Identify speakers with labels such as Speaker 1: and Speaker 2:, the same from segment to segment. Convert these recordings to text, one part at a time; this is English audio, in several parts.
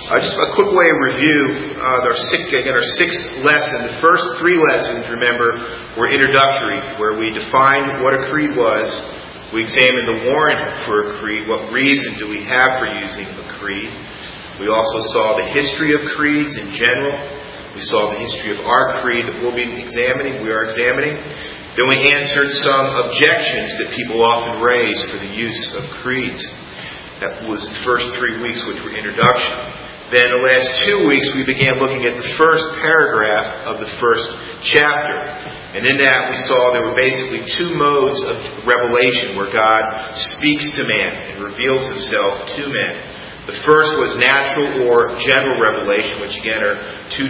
Speaker 1: Just a quick way of review. Our sixth lesson. The first three lessons, remember, were introductory, where we defined what a creed was. We examined the warrant for a creed. What reason do we have for using a creed? We also saw the history of creeds in general. We saw the history of our creed that we are examining. Then we answered some objections that people often raise for the use of creeds. That was the first 3 weeks, which were introduction. Then the last 2 weeks we began looking at the first paragraph of the first chapter. And in that we saw there were basically two modes of revelation where God speaks to man and reveals Himself to man. The first was natural or general revelation, which again are two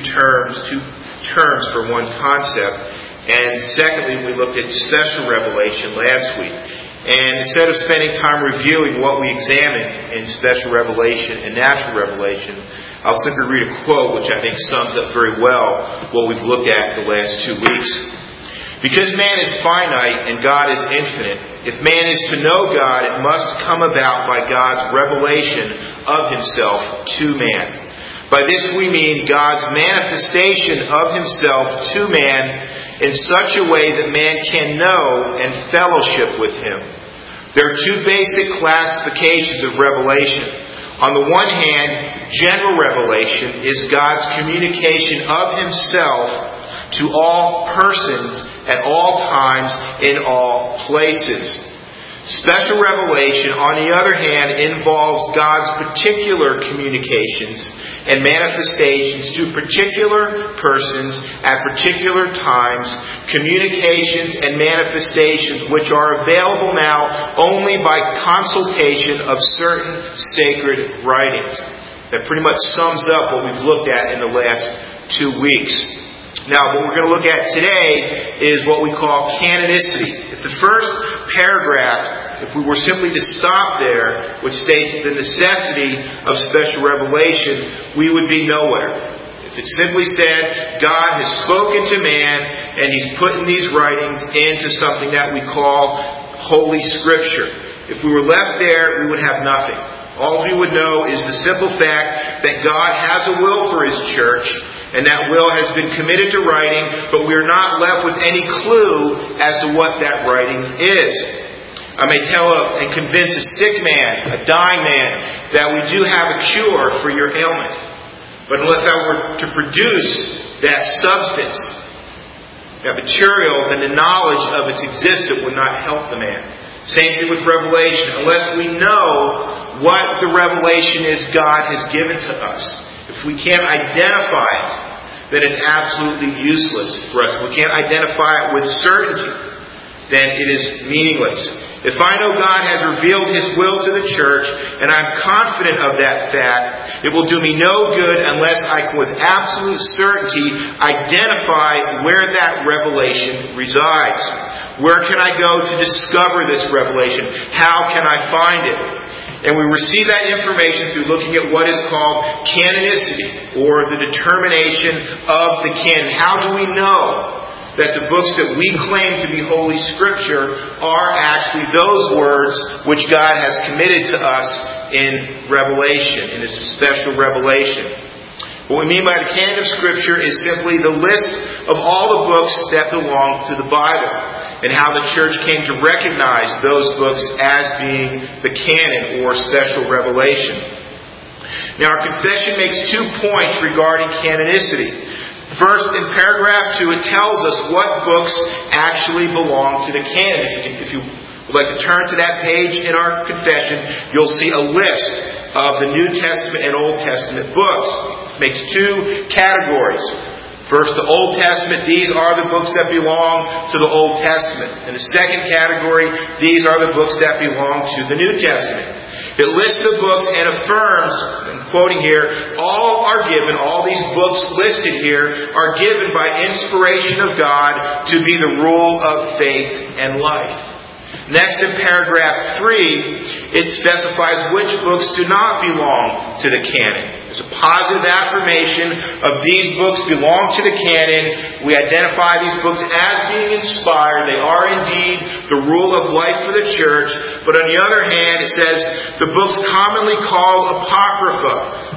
Speaker 1: terms for one concept. And secondly, we looked at special revelation last week. And instead of spending time reviewing what we examined in special revelation and natural revelation, I'll simply read a quote which I think sums up very well what we've looked at the last 2 weeks. Because man is finite and God is infinite, if man is to know God, it must come about by God's revelation of Himself to man. By this we mean God's manifestation of Himself to man in such a way that man can know and fellowship with Him. There are two basic classifications of revelation. On the one hand, general revelation is God's communication of Himself to all persons at all times in all places. Special revelation, on the other hand, involves God's particular communications and manifestations to particular persons at particular times, communications and manifestations which are available now only by consultation of certain sacred writings. That pretty much sums up what we've looked at in the last 2 weeks. Now, what we're going to look at today is what we call canonicity. If the first paragraph, if we were simply to stop there, which states the necessity of special revelation, we would be nowhere. If it simply said, God has spoken to man and He's put in these writings into something that we call Holy Scripture. If we were left there, we would have nothing. All we would know is the simple fact that God has a will for His church, and that will has been committed to writing, but we are not left with any clue as to what that writing is. I may tell and convince a sick man, a dying man, that we do have a cure for your ailment. But unless I were to produce that substance, that material, then the knowledge of its existence would not help the man. Same thing with revelation. Unless we know what the revelation is God has given to us, if we can't identify it, then it's absolutely useless for us. If we can't identify it with certainty, then it is meaningless. If I know God has revealed His will to the church, and I'm confident of that fact, it will do me no good unless I can with absolute certainty identify where that revelation resides. Where can I go to discover this revelation? How can I find it? And we receive that information through looking at what is called canonicity, or the determination of the canon. How do we know that the books that we claim to be Holy Scripture are actually those words which God has committed to us in Revelation, in His special revelation? What we mean by the canon of Scripture is simply the list of all the books that belong to the Bible, and how the church came to recognize those books as being the canon or special revelation. Now, our confession makes 2 points regarding canonicity. First, in paragraph 2, it tells us what books actually belong to the canon. If you would like to turn to that page in our confession, you'll see a list of the New Testament and Old Testament books. It makes 2 categories. First, the Old Testament, these are the books that belong to the Old Testament. And the second category, these are the books that belong to the New Testament. It lists the books and affirms, I'm quoting here, all these books listed here are given by inspiration of God to be the rule of faith and life. Next, in paragraph 3, it specifies which books do not belong to the canon. There's a positive affirmation of these books belong to the canon. We identify these books as being inspired. They are indeed the rule of life for the church. But on the other hand, it says the books commonly called Apocrypha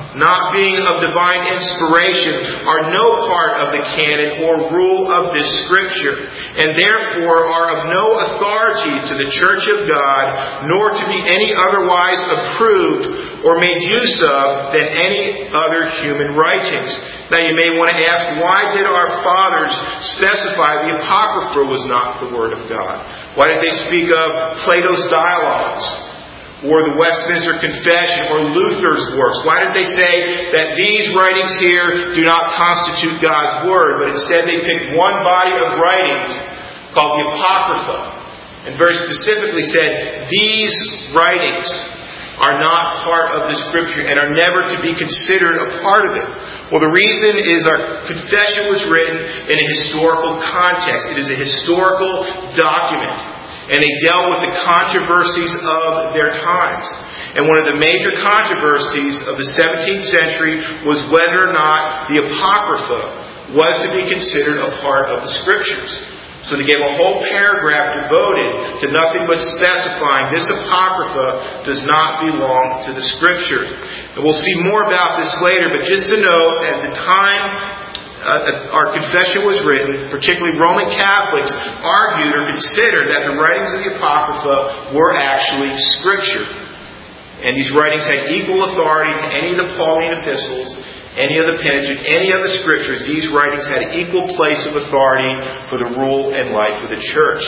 Speaker 1: not being of divine inspiration, are no part of the canon or rule of this Scripture, and therefore are of no authority to the Church of God, nor to be any otherwise approved or made use of than any other human writings. Now you may want to ask, why did our fathers specify the Apocrypha was not the Word of God? Why did they speak of Plato's Dialogues, or the Westminster Confession, or Luther's works? Why did they say that these writings here do not constitute God's Word, but instead they picked one body of writings called the Apocrypha, and very specifically said, these writings are not part of the Scripture and are never to be considered a part of it? Well, the reason is our confession was written in a historical context. It is a historical document, and they dealt with the controversies of their times. And one of the major controversies of the 17th century was whether or not the Apocrypha was to be considered a part of the Scriptures. So they gave a whole paragraph devoted to nothing but specifying this Apocrypha does not belong to the Scriptures. And we'll see more about this later, but just to note, at the time our confession was written, particularly Roman Catholics argued or considered that the writings of the Apocrypha were actually Scripture. And these writings had equal authority to any of the Pauline epistles, any of the Pentateuch, any of the Scriptures. These writings had equal place of authority for the rule and life of the Church.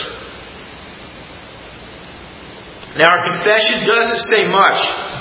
Speaker 1: Now, our confession doesn't say much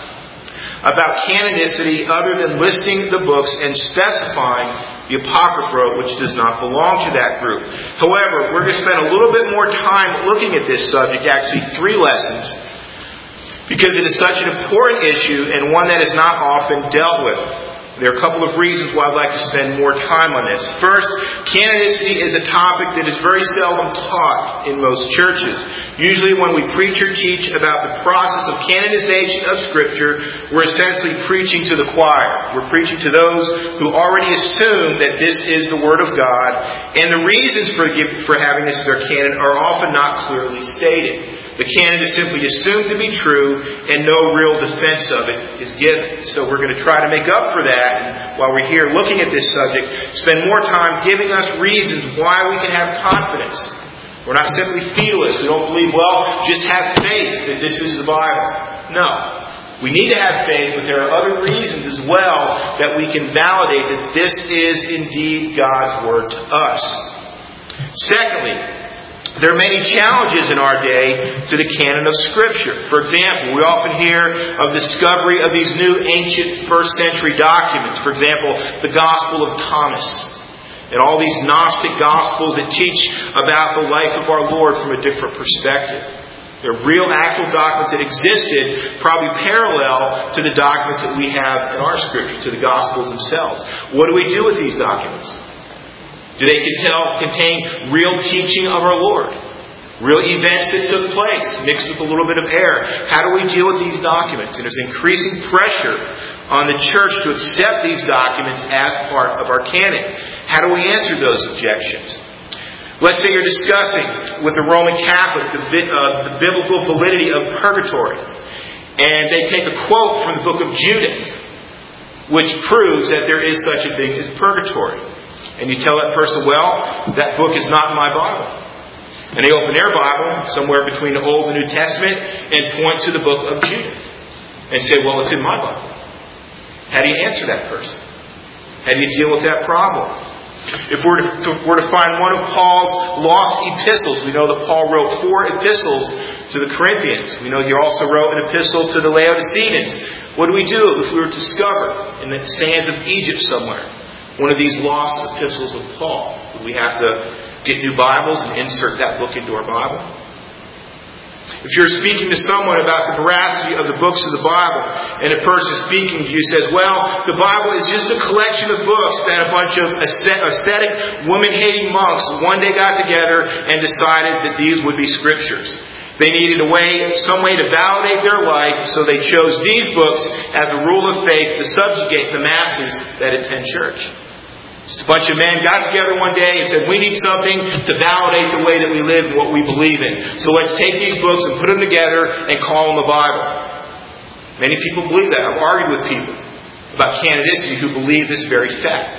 Speaker 1: about canonicity other than listing the books and specifying the Apocrypha, which does not belong to that group. However, we're going to spend a little bit more time looking at this subject, actually 3 lessons, because it is such an important issue and one that is not often dealt with. There are a couple of reasons why I'd like to spend more time on this. First, canonicity is a topic that is very seldom taught in most churches. Usually when we preach or teach about the process of canonization of Scripture, we're essentially preaching to the choir. We're preaching to those who already assume that this is the Word of God, and the reasons for having this as their canon are often not clearly stated. The canon is simply assumed to be true, and no real defense of it is given. So we're going to try to make up for that, and while we're here looking at this subject, spend more time giving us reasons why we can have confidence. We're not simply fatalists. We don't believe, well, just have faith that this is the Bible. No. We need to have faith, but there are other reasons as well that we can validate that this is indeed God's Word to us. Secondly, there are many challenges in our day to the canon of Scripture. For example, we often hear of the discovery of these new ancient first century documents. For example, the Gospel of Thomas, and all these Gnostic Gospels that teach about the life of our Lord from a different perspective. They're real actual documents that existed, probably parallel to the documents that we have in our Scripture, to the Gospels themselves. What do we do with these documents? Do they contain real teaching of our Lord? Real events that took place, mixed with a little bit of error? How do we deal with these documents? And there's increasing pressure on the church to accept these documents as part of our canon. How do we answer those objections? Let's say you're discussing with a Roman Catholic the biblical validity of purgatory, and they take a quote from the book of Judith, which proves that there is such a thing as purgatory. And you tell that person, well, that book is not in my Bible. And they open their Bible, somewhere between the Old and New Testament, and point to the book of Judith. And say, well, it's in my Bible. How do you answer that person? How do you deal with that problem? If we're to find one of Paul's lost epistles, we know that Paul wrote 4 epistles to the Corinthians. We know he also wrote an epistle to the Laodiceans. What do we do if we were to discover in the sands of Egypt somewhere one of these lost epistles of Paul? Would we have to get new Bibles and insert that book into our Bible? If you're speaking to someone about the veracity of the books of the Bible, and a person speaking to you says, well, the Bible is just a collection of books that a bunch of ascetic, woman-hating monks one day got together and decided that these would be Scriptures. They needed some way to validate their life, so they chose these books as a rule of faith to subjugate the masses that attend church. Just a bunch of men got together one day and said, we need something to validate the way that we live and what we believe in. So let's take these books and put them together and call them the Bible. Many people believe that. I've argued with people. about canonicity who believe this very fact.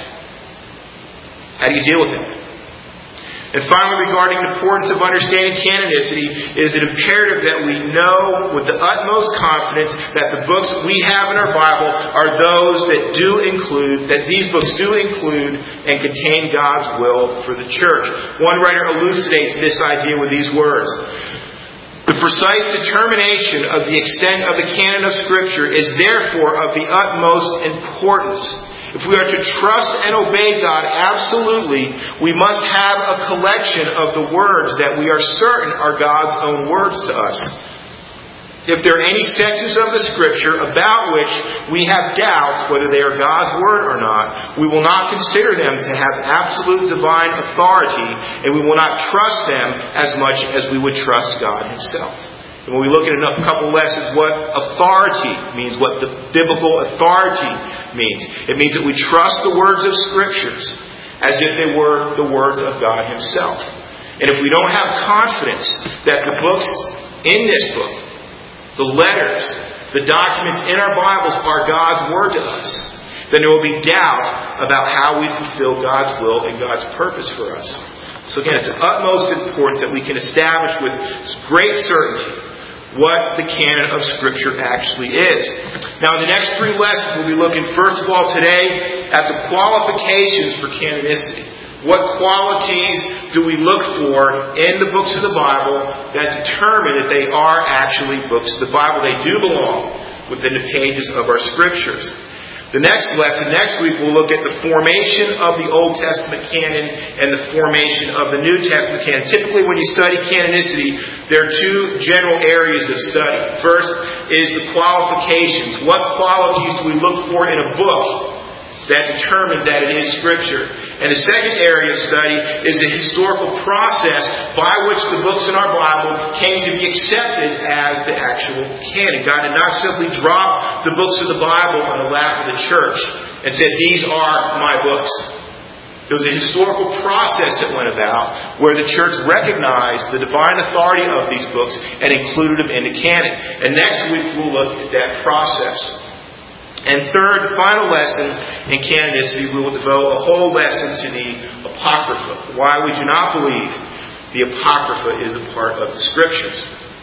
Speaker 1: How do you deal with that? And finally, regarding the importance of understanding canonicity, it is an imperative that we know with the utmost confidence that the books we have in our Bible are those that these books do include and contain God's will for the church. One writer elucidates this idea with these words. The precise determination of the extent of the canon of Scripture is therefore of the utmost importance. If we are to trust and obey God absolutely, we must have a collection of the words that we are certain are God's own words to us. If there are any sections of the Scripture about which we have doubts whether they are God's Word or not, we will not consider them to have absolute divine authority, and we will not trust them as much as we would trust God Himself. And when we look at a couple lessons, what authority means, what the biblical authority means. It means that we trust the words of Scriptures as if they were the words of God Himself. And if we don't have confidence that the books in this book, the letters, the documents in our Bibles are God's Word to us, then there will be doubt about how we fulfill God's will and God's purpose for us. So again, it's of utmost importance that we can establish with great certainty what the canon of Scripture actually is. Now, in the next 3 lessons, we'll be looking, first of all, today at the qualifications for canonicity. What qualities do we look for in the books of the Bible that determine that they are actually books of the Bible? They do belong within the pages of our Scriptures. The next lesson, next week, we'll look at the formation of the Old Testament canon and the formation of the New Testament canon. Typically, when you study canonicity, there are 2 general areas of study. First is the qualifications. What qualities do we look for in a book that determines that it is Scripture? And the second area of study is the historical process by which the books in our Bible came to be accepted as the actual canon. God did not simply drop the books of the Bible on the lap of the church and said, "These are my books." There was a historical process that went about where the church recognized the divine authority of these books and included them in the canon. And next week we'll look at that process. And third, final lesson in canonicity, we will devote a whole lesson to the Apocrypha. Why we do not believe the Apocrypha is a part of the Scriptures.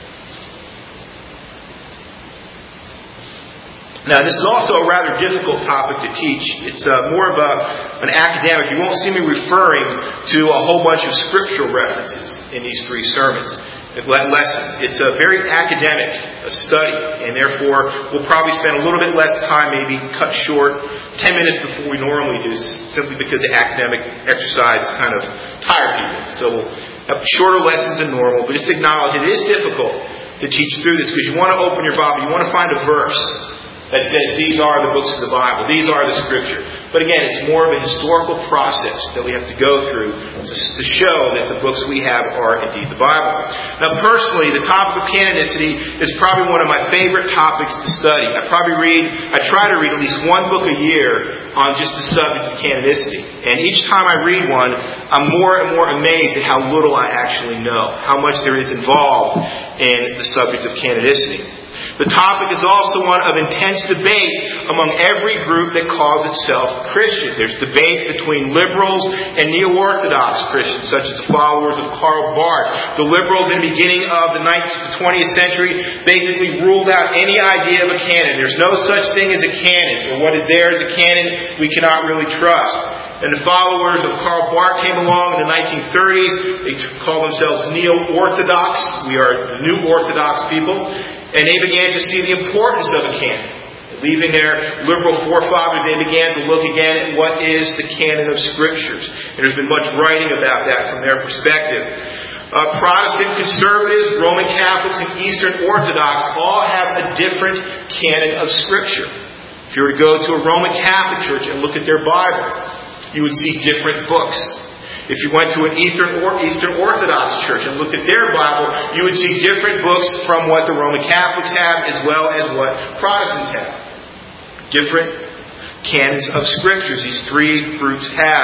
Speaker 1: Now, this is also a rather difficult topic to teach. It's more of an academic. You won't see me referring to a whole bunch of scriptural references in these 3 sermons. Lessons. It's a very academic study, and therefore we'll probably spend a little bit less time, maybe cut short 10 minutes before we normally do, simply because the academic exercise kind of tire people. So we'll have shorter lessons than normal, but just acknowledge it is difficult to teach through this because you want to open your Bible, you want to find a verse that says these are the books of the Bible, these are the Scripture. But again, it's more of a historical process that we have to go through to show that the books we have are indeed the Bible. Now personally, the topic of canonicity is probably one of my favorite topics to study. I try to read at least 1 book a year on just the subject of canonicity. And each time I read one, I'm more and more amazed at how little I actually know, how much there is involved in the subject of canonicity. The topic is also one of intense debate among every group that calls itself Christian. There's debate between liberals and neo-Orthodox Christians, such as the followers of Karl Barth. The liberals in the beginning of the 20th century basically ruled out any idea of a canon. There's no such thing as a canon, or what is there as a canon we cannot really trust. And the followers of Karl Barth came along in the 1930s. They call themselves neo-Orthodox. We are new Orthodox people. And they began to see the importance of a canon. Leaving their liberal forefathers, they began to look again at what is the canon of Scriptures. And there's been much writing about that from their perspective. Protestant conservatives, Roman Catholics, and Eastern Orthodox all have a different canon of Scripture. If you were to go to a Roman Catholic church and look at their Bible, you would see different books. If you went to an Eastern Orthodox church and looked at their Bible, you would see different books from what the Roman Catholics have as well as what Protestants have. Different canons of Scriptures these 3 groups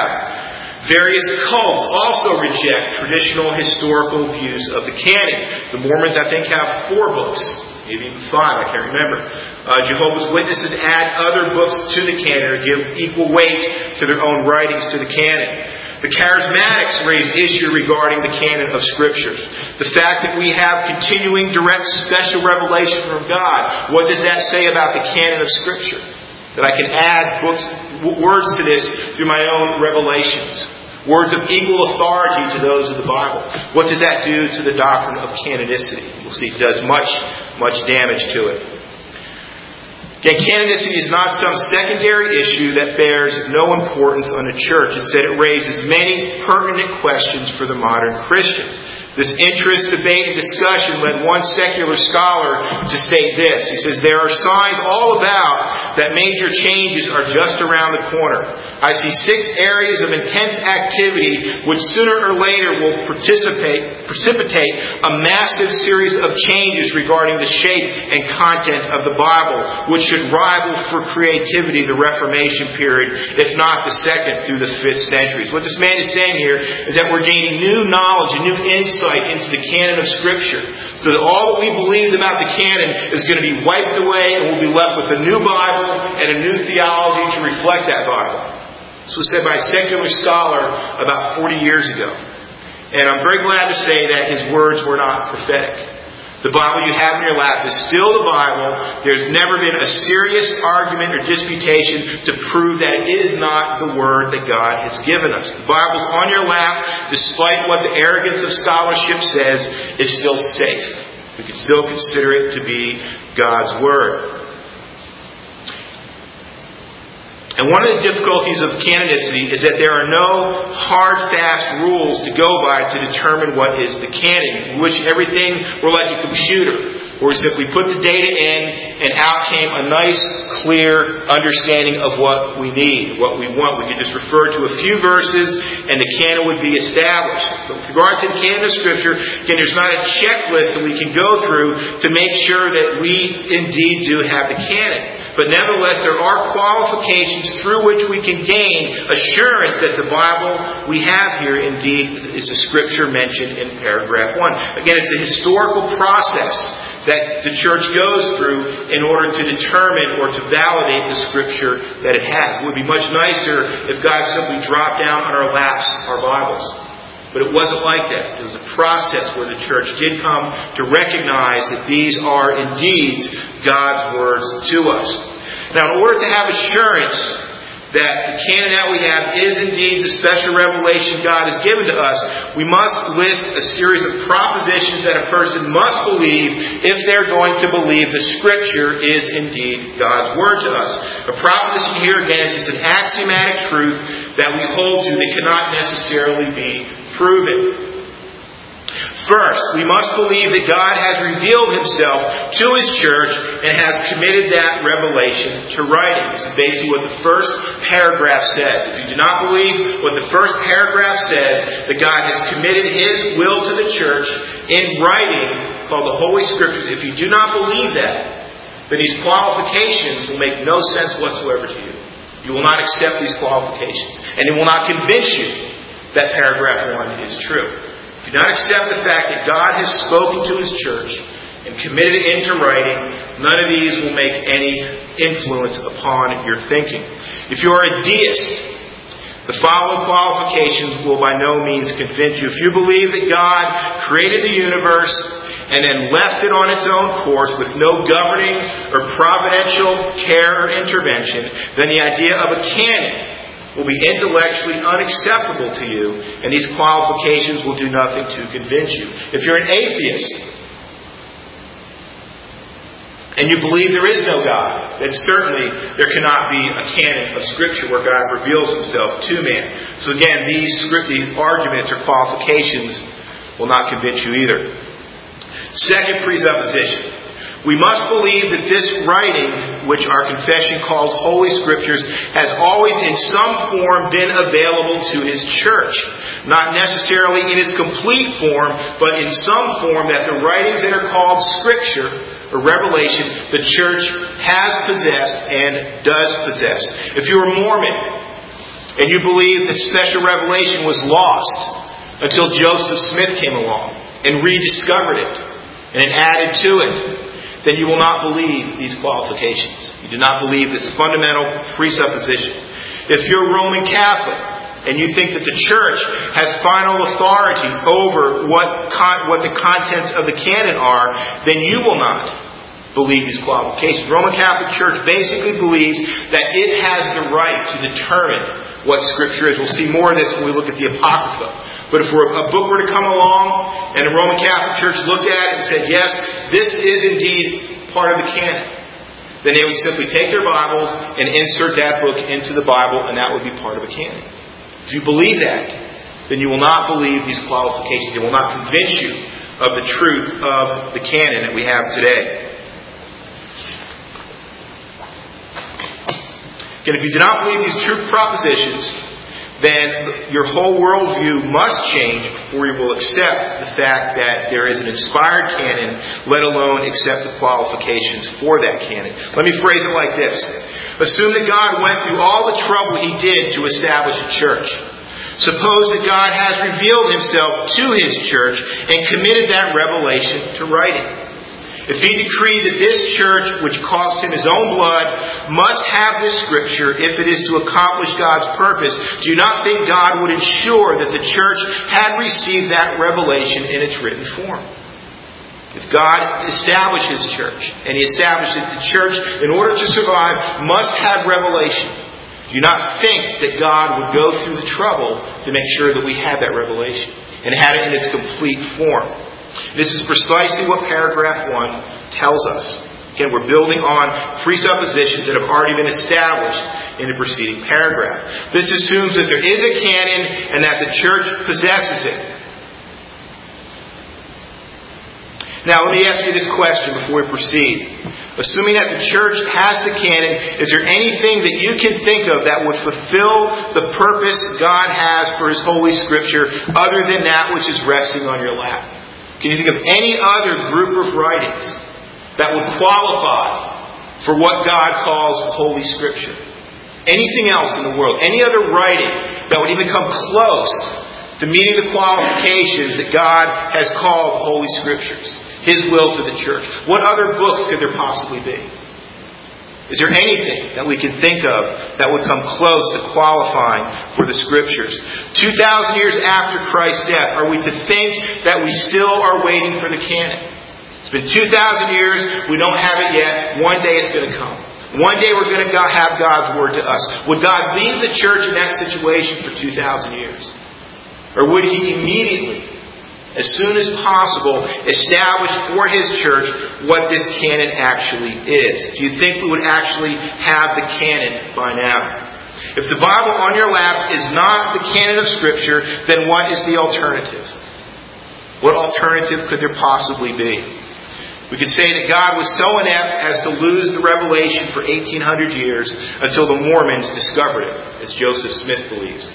Speaker 1: have. Various cults also reject traditional historical views of the canon. The Mormons, I think, have 4 books maybe even 5, I can't remember. Jehovah's Witnesses add other books to the canon or give equal weight to their own writings to the canon. The Charismatics raise issue regarding the canon of Scriptures. The fact that we have continuing direct special revelation from God. What does that say about the canon of Scripture? That I can add words to this through my own revelations. Words of equal authority to those of the Bible. What does that do to the doctrine of canonicity? We'll see it does much damage to it. Again, canonicity is not some secondary issue that bears no importance on a church. Instead, it raises many pertinent questions for the modern Christian. This interest, debate, and discussion led one secular scholar to state this. He says, there are signs all about that major changes are just around the corner. I see 6 areas of intense activity which sooner or later will precipitate a massive series of changes regarding the shape and content of the Bible, which should rival for creativity the Reformation period, if not the 2nd through the 5th centuries. What this man is saying here is that we're gaining new knowledge and new insight into the canon of Scripture, so that all that we believed about the canon is going to be wiped away and we'll be left with a new Bible and a new theology to reflect that Bible. This was said by a secular scholar about 40 years ago. And I'm very glad to say that his words were not prophetic. The Bible you have in your lap is still the Bible. There's never been a serious argument or disputation to prove that it is not the Word that God has given us. The Bible's on your lap, despite what the arrogance of scholarship says, is still safe. We can still consider it to be God's Word. And one of the difficulties of canonicity is that there are no hard, fast rules to go by to determine what is the canon. In which everything were like a computer, where we simply put the data in and out came a nice, clear understanding of what we need, what we want. We could just refer to a few verses and the canon would be established. But with regard to the canon of Scripture, again, there's not a checklist that we can go through to make sure that we indeed do have the canon. But nevertheless, there are qualifications through which we can gain assurance that the Bible we have here indeed is the Scripture mentioned in paragraph 1. Again, it's a historical process that the church goes through in order to determine or to validate the Scripture that it has. It would be much nicer if God simply dropped down on our laps our Bibles. But it wasn't like that. It was a process where the church did come to recognize that these are indeed God's words to us. Now, in order to have assurance that the canon that we have is indeed the special revelation God has given to us, we must list a series of propositions that a person must believe if they're going to believe the Scripture is indeed God's Word to us. A proposition here, again, is just an axiomatic truth that we hold to that cannot necessarily be proven. First, we must believe that God has revealed Himself to His church and has committed that revelation to writing. This is basically what the first paragraph says. If you do not believe what the first paragraph says, that God has committed His will to the church in writing, called the Holy Scriptures, if you do not believe that, then these qualifications will make no sense whatsoever to you. You will not accept these qualifications. And it will not convince you that paragraph 1 is true. If you do not accept the fact that God has spoken to His church and committed it into writing, none of these will make any influence upon your thinking. If you are a deist, the following qualifications will by no means convince you. If you believe that God created the universe and then left it on its own course with no governing or providential care or intervention, then the idea of a canon will be intellectually unacceptable to you, and these qualifications will do nothing to convince you. If you're an atheist, and you believe there is no God, then certainly there cannot be a canon of Scripture where God reveals Himself to man. So again, these arguments or qualifications will not convince you either. Second presupposition. We must believe that this writing, which our confession calls Holy Scriptures, has always in some form been available to His church. Not necessarily in its complete form, but in some form that the writings that are called Scripture or Revelation, the church has possessed and does possess. If you're a Mormon and you believe that special revelation was lost until Joseph Smith came along and rediscovered it and added to it, then you will not believe these qualifications. You do not believe this fundamental presupposition. If you're Roman Catholic and you think that the Church has final authority over what the contents of the canon are, then you will not believe these qualifications. The Roman Catholic Church basically believes that it has the right to determine what Scripture is. We'll see more of this when we look at the Apocrypha. But if a book were to come along and the Roman Catholic Church looked at it and said, yes, this is indeed part of the canon, then they would simply take their Bibles and insert that book into the Bible, and that would be part of a canon. If you believe that, then you will not believe these qualifications. They will not convince you of the truth of the canon that we have today. Again, if you do not believe these true propositions, then your whole worldview must change before you will accept the fact that there is an inspired canon, let alone accept the qualifications for that canon. Let me phrase it like this. Assume that God went through all the trouble He did to establish a church. Suppose that God has revealed Himself to His church and committed that revelation to writing. If He decreed that this church, which cost Him His own blood, must have this Scripture if it is to accomplish God's purpose, do you not think God would ensure that the church had received that revelation in its written form? If God established His church, and He established that the church, in order to survive, must have revelation, do you not think that God would go through the trouble to make sure that we had that revelation and had it in its complete form? This is precisely what paragraph 1 tells us. Again, we're building on presuppositions that have already been established in the preceding paragraph. This assumes that there is a canon and that the church possesses it. Now, let me ask you this question before we proceed. Assuming that the church has the canon, is there anything that you can think of that would fulfill the purpose God has for His Holy Scripture other than that which is resting on your lap? Can you think of any other group of writings that would qualify for what God calls Holy Scripture? Anything else in the world? Any other writing that would even come close to meeting the qualifications that God has called Holy Scriptures? His will to the church. What other books could there possibly be? Is there anything that we can think of that would come close to qualifying for the Scriptures? 2,000 years after Christ's death, are we to think that we still are waiting for the canon? It's been 2,000 years, we don't have it yet. One day it's going to come. One day we're going to have God's Word to us. Would God leave the church in that situation for 2,000 years? Or would He immediately, as soon as possible, establish for His church what this canon actually is? Do you think we would actually have the canon by now? If the Bible on your lap is not the canon of Scripture, then what is the alternative? What alternative could there possibly be? We could say that God was so inept as to lose the revelation for 1,800 years until the Mormons discovered it, as Joseph Smith believes.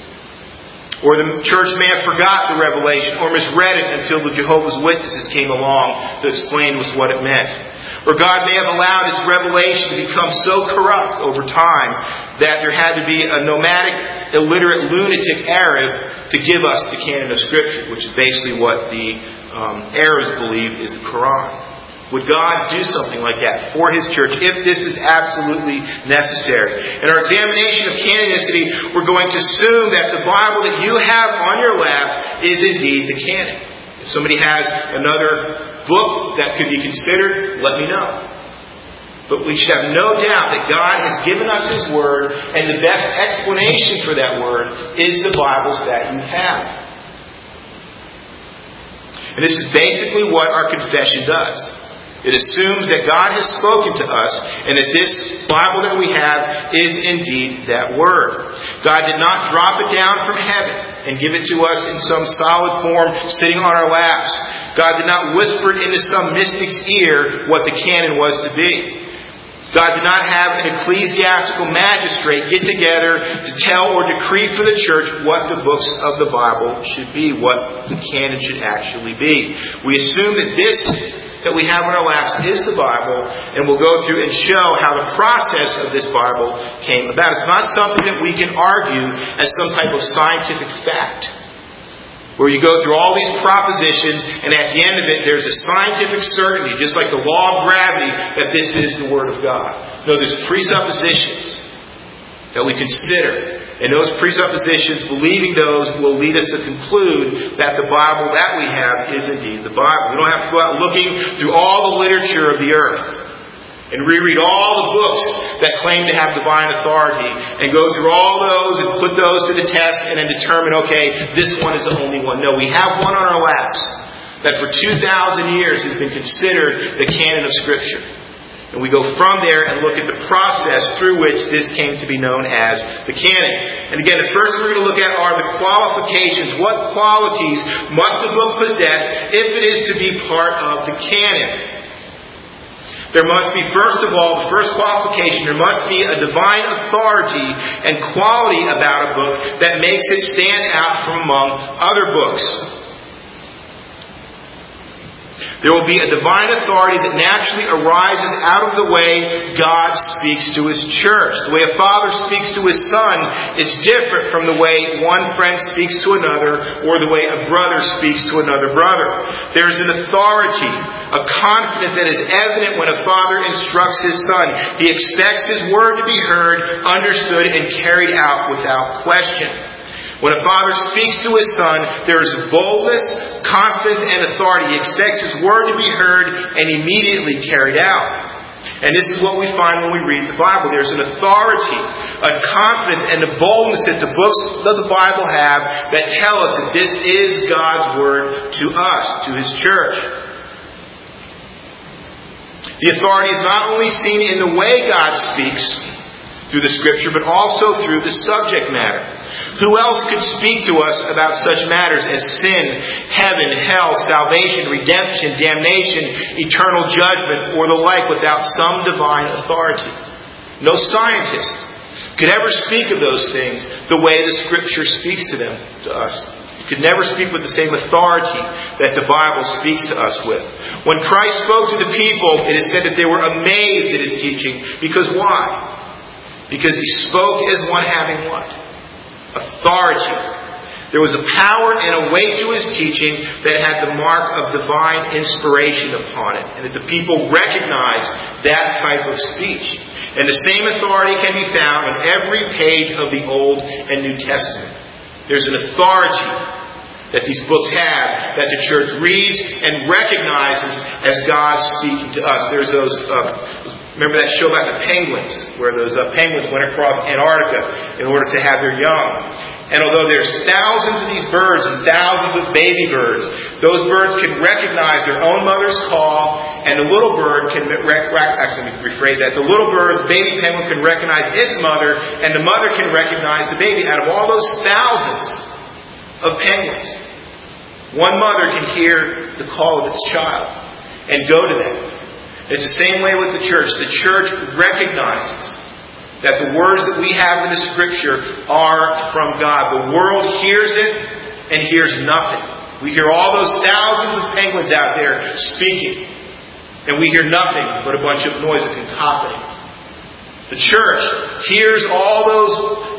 Speaker 1: Or the church may have forgot the revelation or misread it until the Jehovah's Witnesses came along to explain what it meant. Or God may have allowed His revelation to become so corrupt over time that there had to be a nomadic, illiterate, lunatic Arab to give us the canon of Scripture, which is basically what the Arabs believe is the Quran. Would God do something like that for His church if this is absolutely necessary? In our examination of canonicity, we're going to assume that the Bible that you have on your lap is indeed the canon. If somebody has another book that could be considered, let me know. But we should have no doubt that God has given us His Word, and the best explanation for that Word is the Bibles that you have. And this is basically what our confession does. It assumes that God has spoken to us and that this Bible that we have is indeed that Word. God did not drop it down from heaven and give it to us in some solid form sitting on our laps. God did not whisper it into some mystic's ear what the canon was to be. God did not have an ecclesiastical magistrate get together to tell or decree for the church what the books of the Bible should be, what the canon should actually be. We assume that this that we have on our laps is the Bible, and we'll go through and show how the process of this Bible came about. It's not something that we can argue as some type of scientific fact. where you go through all these propositions, and at the end of it, there's a scientific certainty, just like the law of gravity, that this is the Word of God. No, there's presuppositions that we consider. And those presuppositions, believing those, will lead us to conclude that the Bible that we have is indeed the Bible. We don't have to go out looking through all the literature of the earth and reread all the books that claim to have divine authority and go through all those and put those to the test and then determine, okay, this one is the only one. No, we have one on our laps that for 2,000 years has been considered the canon of Scripture. And we go from there and look at the process through which this came to be known as the canon. And again, the first we're going to look at are the qualifications. What qualities must a book possess if it is to be part of the canon? There must be, first of all, the first qualification, there must be a divine authority and quality about a book that makes it stand out from among other books. There will be a divine authority that naturally arises out of the way God speaks to His church. The way a father speaks to his son is different from the way one friend speaks to another or the way a brother speaks to another brother. There is an authority, a confidence that is evident when a father instructs his son. He expects his word to be heard, understood, and carried out without question. When a father speaks to his son, there is boldness, confidence, and authority. He expects his word to be heard and immediately carried out. And this is what we find when we read the Bible. There's an authority, a confidence, and a boldness that the books of the Bible have that tell us that this is God's word to us, to His church. The authority is not only seen in the way God speaks through the Scripture, but also through the subject matter. Who else could speak to us about such matters as sin, heaven, hell, salvation, redemption, damnation, eternal judgment, or the like without some divine authority? No scientist could ever speak of those things the way the Scripture speaks to them to us. You could never speak with the same authority that the Bible speaks to us with. When Christ spoke to the people, it is said that they were amazed at His teaching. Because why? Because He spoke as one having what? Authority. There was a power and a weight to His teaching that had the mark of divine inspiration upon it, and that the people recognized that type of speech. And the same authority can be found on every page of the Old and New Testament. There's an authority that these books have that the church reads and recognizes as God speaking to us. There's those remember that show about the penguins, where those penguins went across Antarctica in order to have their young. And although there's thousands of these birds and thousands of baby birds, those birds can recognize their own mother's call, and the little bird can actually, let me rephrase that. The little bird, the baby penguin, can recognize its mother, and the mother can recognize the baby. Out of all those thousands of penguins, one mother can hear the call of its child and go to them. It's the same way with the church. The church recognizes that the words that we have in the Scripture are from God. The world hears it and hears nothing. We hear all those thousands of penguins out there speaking, and we hear nothing but a bunch of noise and cacophony. The church hears all those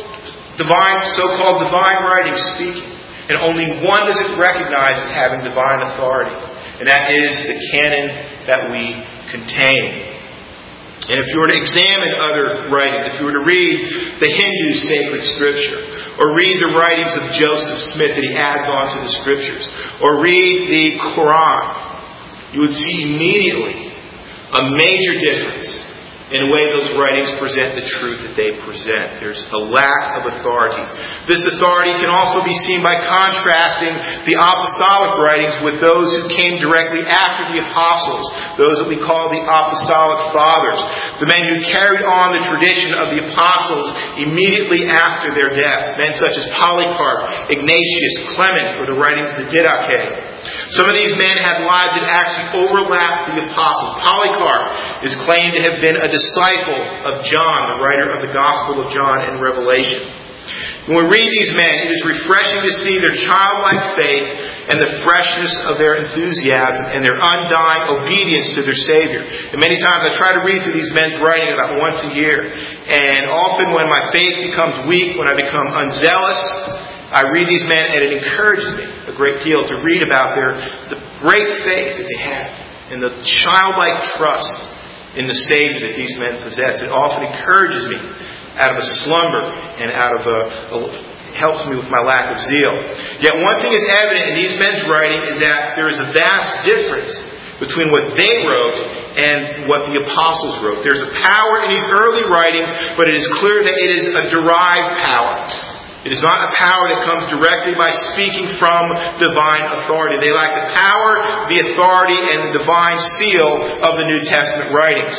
Speaker 1: so-called divine writings speaking, and only one does it recognize as having divine authority, and that is the canon that we contain. And if you were to examine other writings, if you were to read the Hindu sacred scripture, or read the writings of Joseph Smith that he adds on to the scriptures, or read the Quran, you would see immediately a major difference in the way those writings present the truth that they present. There's a lack of authority. This authority can also be seen by contrasting the apostolic writings with those who came directly after the apostles, those that we call the apostolic fathers, the men who carried on the tradition of the apostles immediately after their death, men such as Polycarp, Ignatius, Clement, or the writings of the Didache. Some of these men had lives that actually overlapped the apostles. Polycarp is claimed to have been a disciple of John, the writer of the Gospel of John and Revelation. When we read these men, it is refreshing to see their childlike faith and the freshness of their enthusiasm and their undying obedience to their Savior. And many times I try to read through these men's writing about once a year. And often when my faith becomes weak, when I become unzealous, I read these men, and it encourages me a great deal to read about the great faith that they had and the childlike trust in the Savior that these men possess. It often encourages me out of a slumber and out of helps me with my lack of zeal. Yet one thing is evident in these men's writing is that there is a vast difference between what they wrote and what the apostles wrote. There's a power in these early writings, but it is clear that it is a derived power. It is not a power that comes directly by speaking from divine authority. They lack the power, the authority, and the divine seal of the New Testament writings.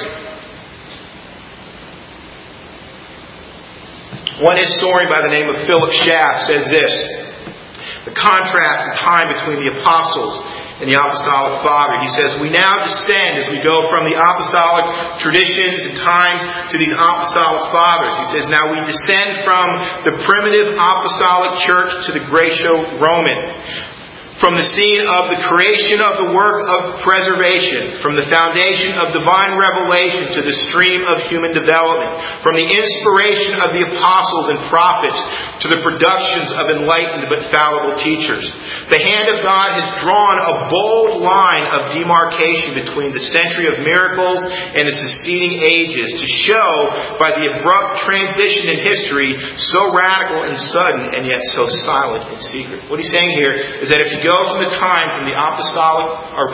Speaker 1: One historian by the name of Philip Schaff says this: the contrast in time between the apostles and the apostolic father. He says, we now descend as we go from the apostolic traditions and times to these apostolic fathers. He says, now we descend from the primitive apostolic church to the Graeco-Roman. From the scene of the creation of the work of preservation, from the foundation of divine revelation to the stream of human development, from the inspiration of the apostles and prophets to the productions of enlightened but fallible teachers. The hand of God has drawn a bold line of demarcation between the century of miracles and the succeeding ages to show by the abrupt transition in history, so radical and sudden and yet so silent and secret. What he's saying here is that if you go from the time from the apostolic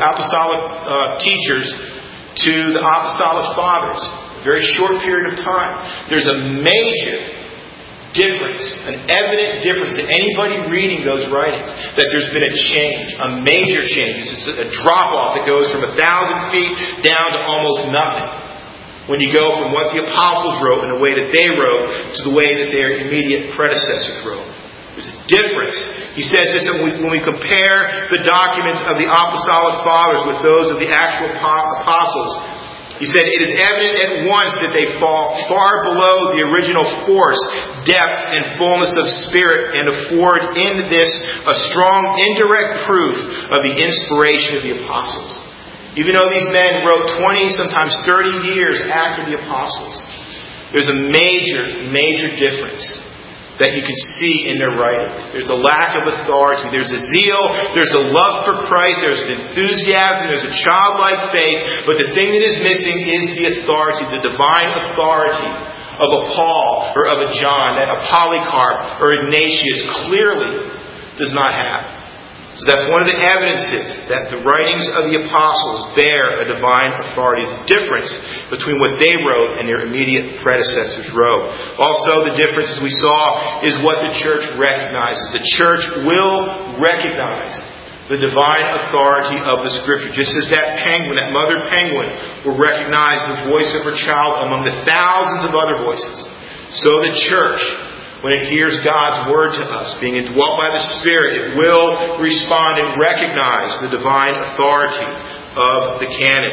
Speaker 1: teachers to the apostolic fathers, a very short period of time, there's a major difference, an evident difference to anybody reading those writings, that there's been a change, a major change. It's a drop-off that goes from 1,000 feet down to almost nothing. When you go from what the apostles wrote and the way that they wrote to the way that their immediate predecessors wrote. There's a difference. He says this when we compare the documents of the apostolic fathers with those of the actual apostles. He said, it is evident at once that they fall far below the original force, depth, and fullness of spirit, and afford in this a strong indirect proof of the inspiration of the apostles. Even though these men wrote 20, sometimes 30 years after the apostles, there's a major difference that you can see in their writings. There's a lack of authority. There's a zeal. There's a love for Christ. There's an enthusiasm. There's a childlike faith. But the thing that is missing is the authority, the divine authority of a Paul or of a John that a Polycarp or Ignatius clearly does not have. So that's one of the evidences that the writings of the apostles bear a divine authority. It's a difference between what they wrote and their immediate predecessors wrote. Also, the difference, as we saw, is what the church recognizes. The church will recognize the divine authority of the Scripture. Just as that penguin, that mother penguin, will recognize the voice of her child among the thousands of other voices. So the church, when it hears God's Word to us, being indwelt by the Spirit, it will respond and recognize the divine authority of the canon.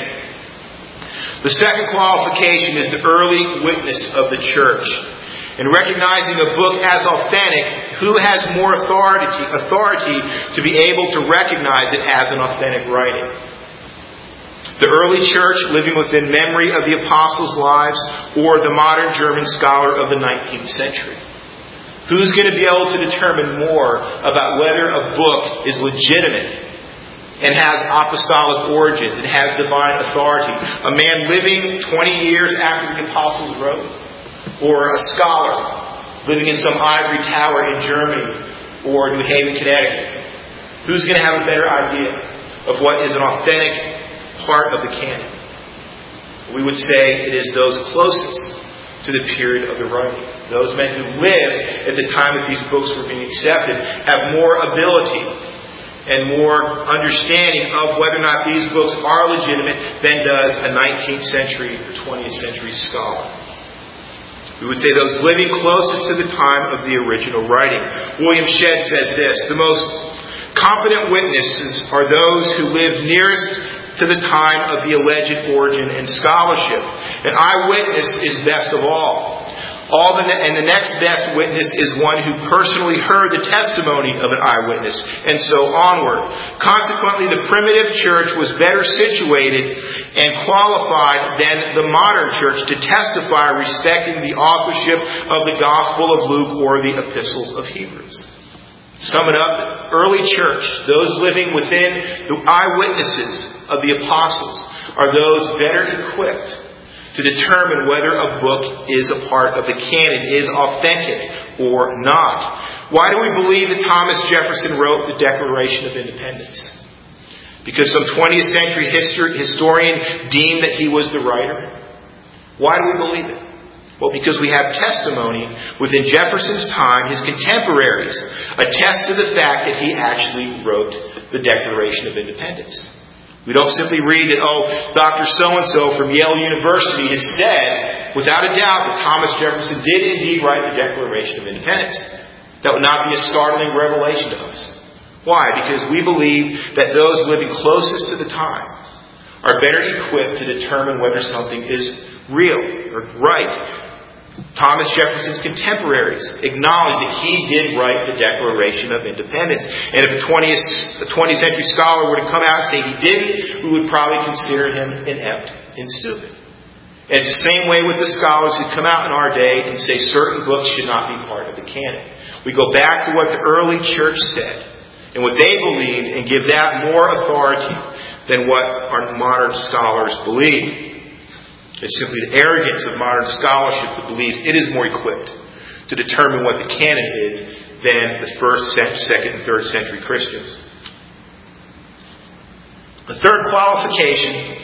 Speaker 1: The second qualification is the early witness of the church. In recognizing a book as authentic, who has more authority to be able to recognize it as an authentic writing? The early church living within memory of the apostles' lives, or the modern German scholar of the 19th century? Who's going to be able to determine more about whether a book is legitimate and has apostolic origin and has divine authority? A man living 20 years after the apostles wrote? Or a scholar living in some ivory tower in Germany or New Haven, Connecticut? Who's going to have a better idea of what is an authentic part of the canon? We would say it is those closest to the period of the writing. Those men who lived at the time that these books were being accepted have more ability and more understanding of whether or not these books are legitimate than does a 19th century or 20th century scholar. We would say those living closest to the time of the original writing. William Shedd says this: the most competent witnesses are those who live nearest to the time of the alleged origin and scholarship. An eyewitness is best of all. And the next best witness is one who personally heard the testimony of an eyewitness, and so onward. Consequently, the primitive church was better situated and qualified than the modern church to testify respecting the authorship of the Gospel of Luke or the Epistles of Hebrews. Sum it up, the early church, those living within the eyewitnesses of the apostles, are those better equipped to determine whether a book is a part of the canon, is authentic or not. Why do we believe that Thomas Jefferson wrote the Declaration of Independence? Because some 20th century historian deemed that he was the writer? Why do we believe it? Well, because we have testimony within Jefferson's time, his contemporaries attest to the fact that he actually wrote the Declaration of Independence. We don't simply read that, Dr. So-and-so from Yale University has said, without a doubt, that Thomas Jefferson did indeed write the Declaration of Independence. That would not be a startling revelation to us. Why? Because we believe that those living closest to the time are better equipped to determine whether something is real or right. Thomas Jefferson's contemporaries acknowledged that he did write the Declaration of Independence. And if a 20th century scholar were to come out and say he didn't, we would probably consider him inept and stupid. And it's the same way with the scholars who come out in our day and say certain books should not be part of the canon. We go back to what the early church said and what they believed and give that more authority than what our modern scholars believe. It's simply the arrogance of modern scholarship that believes it is more equipped to determine what the canon is than the first, second, and third century Christians. The third qualification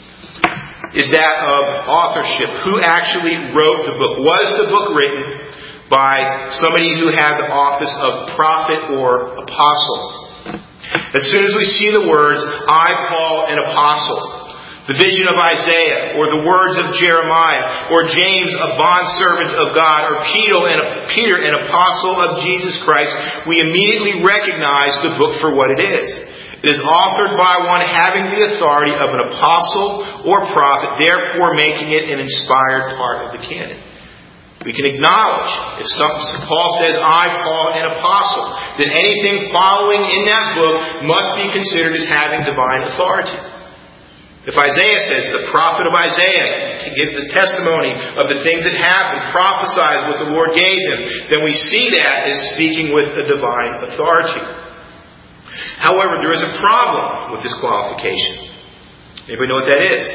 Speaker 1: is that of authorship. Who actually wrote the book? Was the book written by somebody who had the office of prophet or apostle? As soon as we see the words, I, Paul, an apostle, the vision of Isaiah, or the words of Jeremiah, or James, a bondservant of God, or Peter, an apostle of Jesus Christ, we immediately recognize the book for what it is. It is authored by one having the authority of an apostle or prophet, therefore making it an inspired part of the canon. We can acknowledge, if Paul says, I, Paul, an apostle, then anything following in that book must be considered as having divine authority. If Isaiah says, the prophet of Isaiah gives the testimony of the things that happened, prophesies what the Lord gave him, then we see that as speaking with a divine authority. However, there is a problem with this qualification. Anybody know what that is?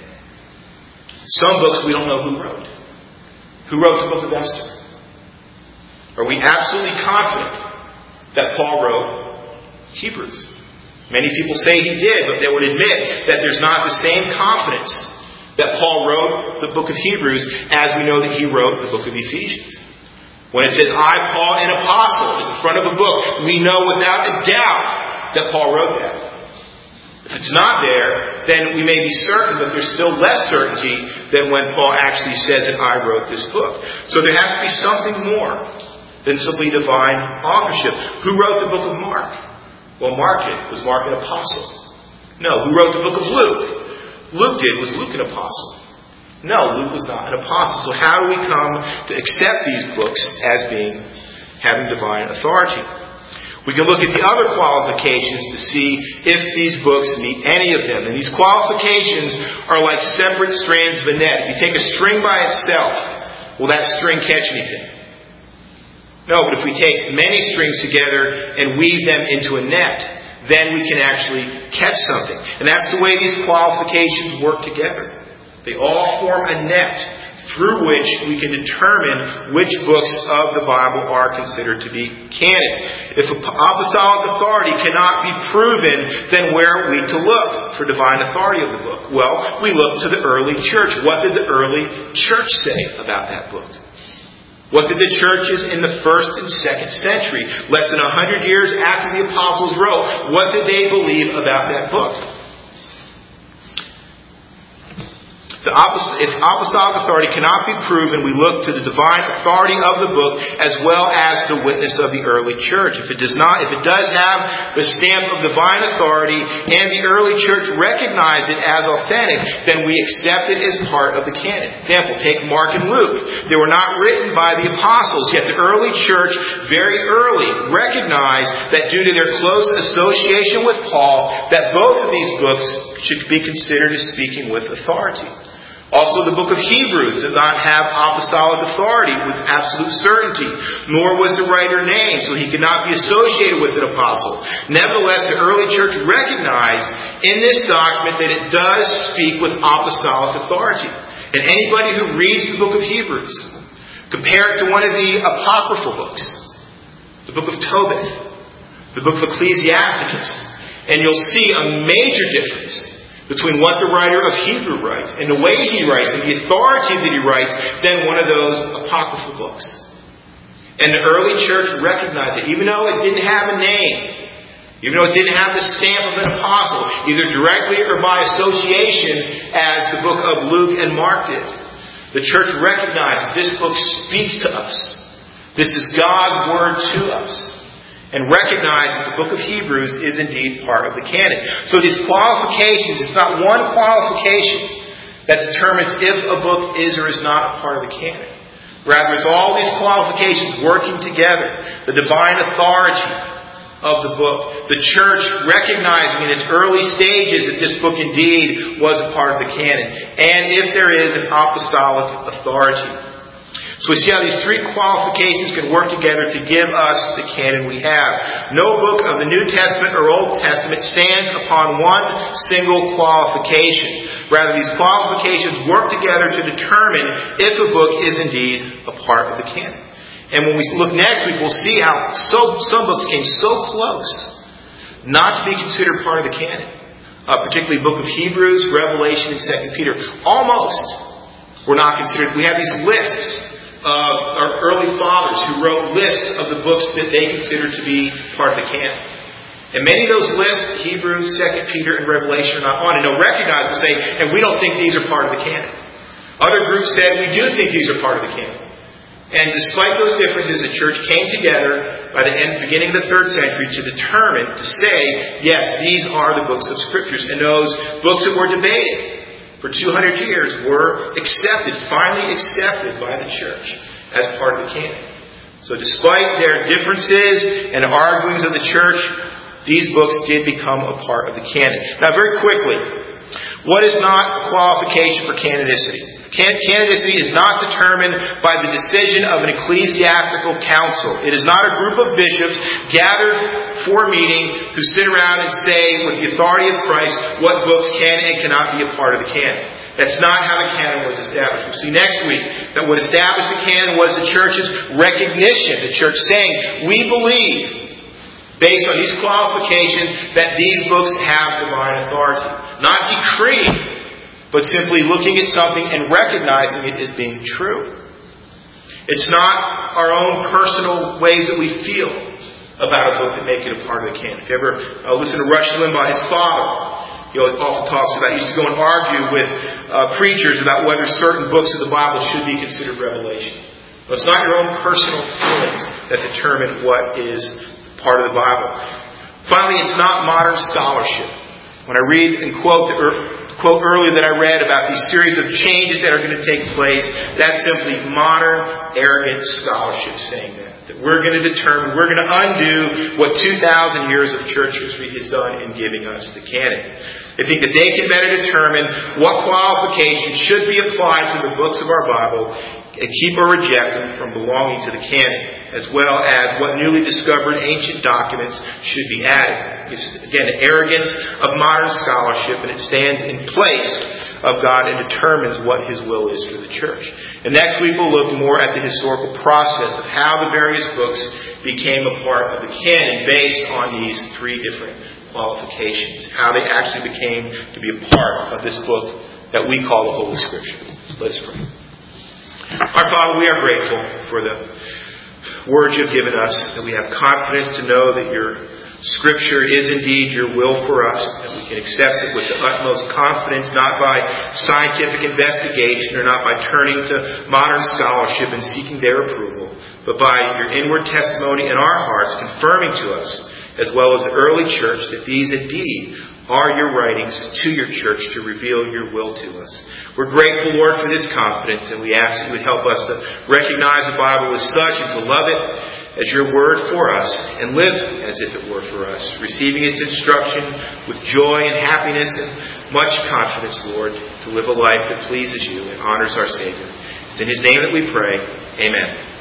Speaker 1: Some books we don't know who wrote. Who wrote the book of Esther? Are we absolutely confident that Paul wrote Hebrews? Many people say he did, but they would admit that there's not the same confidence that Paul wrote the book of Hebrews as we know that he wrote the book of Ephesians. When it says, I, Paul, an apostle, at the front of a book, we know without a doubt that Paul wrote that. If it's not there, then we may be certain, but there's still less certainty than when Paul actually says that I wrote this book. So there has to be something more than simply divine authorship. Who wrote the book of Mark? Well, Mark did. Was Mark an apostle? No. Who wrote the book of Luke? Luke did. Was Luke an apostle? No, Luke was not an apostle. So how do we come to accept these books as having divine authority? We can look at the other qualifications to see if these books meet any of them. And these qualifications are like separate strands of a net. If you take a string by itself, will that string catch anything? No, but if we take many strings together and weave them into a net, then we can actually catch something. And that's the way these qualifications work together. They all form a net through which we can determine which books of the Bible are considered to be canon. If apostolic authority cannot be proven, then where are we to look for divine authority of the book? Well, we look to the early church. What did the early church say about that book? What did the churches in the 1st and 2nd century, less than 100 years after the apostles wrote, what did they believe about that book? If apostolic authority cannot be proven, we look to the divine authority of the book as well as the witness of the early church. If it does have the stamp of divine authority and the early church recognize it as authentic, then we accept it as part of the canon. Example, take Mark and Luke. They were not written by the apostles, yet the early church very early recognized that due to their close association with Paul, that both of these books should be considered as speaking with authority. Also, the book of Hebrews did not have apostolic authority with absolute certainty, nor was the writer named, so he could not be associated with an apostle. Nevertheless, the early church recognized in this document that it does speak with apostolic authority. And anybody who reads the book of Hebrews, compare it to one of the apocryphal books, the book of Tobit, the book of Ecclesiasticus, and you'll see a major difference between what the writer of Hebrew writes and the way he writes and the authority that he writes than one of those apocryphal books. And the early church recognized it, even though it didn't have a name, even though it didn't have the stamp of an apostle, either directly or by association as the book of Luke and Mark did. The church recognized that this book speaks to us. This is God's word to us. And recognize that the book of Hebrews is indeed part of the canon. So these qualifications, it's not one qualification that determines if a book is or is not a part of the canon. Rather, it's all these qualifications working together. The divine authority of the book. The church recognizing in its early stages that this book indeed was a part of the canon. And if there is an apostolic authority. So we see how these three qualifications can work together to give us the canon we have. No book of the New Testament or Old Testament stands upon one single qualification. Rather, these qualifications work together to determine if a book is indeed a part of the canon. And when we look next week, we'll see how some books came so close not to be considered part of the canon. Particularly the book of Hebrews, Revelation, and 2 Peter. Almost were not considered. We have these lists of our early fathers who wrote lists of the books that they considered to be part of the canon. And many of those lists, Hebrews, 2 Peter, and Revelation, are not on. And they'll recognize and say, and we don't think these are part of the canon. Other groups said, we do think these are part of the canon. And despite those differences, the church came together by the beginning of the 3rd century to determine, to say, yes, these are the books of Scriptures. And those books that were debated for 200 years were finally accepted by the church as part of the canon. So despite their differences and arguings of the church, these books did become a part of the canon. Now very quickly, what is not a qualification for canonicity? Canonicity is not determined by the decision of an ecclesiastical council. It is not a group of bishops gathered for a meeting who sit around and say, with the authority of Christ, what books can and cannot be a part of the canon. That's not how the canon was established. We'll see next week that what established the canon was the church's recognition. The church saying, we believe, based on these qualifications, that these books have divine authority. Not decreeing, but simply looking at something and recognizing it as being true. It's not our own personal ways that we feel about a book that make it a part of the canon. If you ever listen to Rush Limbaugh, his father, he often talks about, he used to go and argue with preachers about whether certain books of the Bible should be considered revelation. But it's not your own personal feelings that determine what is part of the Bible. Finally, it's not modern scholarship. When I read and quote earlier that I read about these series of changes that are going to take place, that's simply modern, arrogant scholarship saying that. That we're going to determine, we're going to undo what 2,000 years of church history has done in giving us the canon. They think that they can better determine what qualifications should be applied to the books of our Bible and keep or reject them from belonging to the canon, as well as what newly discovered ancient documents should be added. It's, again, the arrogance of modern scholarship, and it stands in place of God and determines what His will is for the church. And next week we'll look more at the historical process of how the various books became a part of the canon based on these three different qualifications. How they actually became to be a part of this book that we call the Holy Scripture. Let's pray. Our Father, we are grateful for the words you've given us, that we have confidence to know that your Scripture is indeed your will for us, that we can accept it with the utmost confidence, not by scientific investigation or not by turning to modern scholarship and seeking their approval, but by your inward testimony in our hearts, confirming to us, as well as the early church, that these indeed are your writings to your church to reveal your will to us. We're grateful, Lord, for this confidence, and we ask that you would help us to recognize the Bible as such and to love it, as your word for us and live as if it were for us, receiving its instruction with joy and happiness and much confidence, Lord, to live a life that pleases you and honors our Savior. It's in His name that we pray. Amen.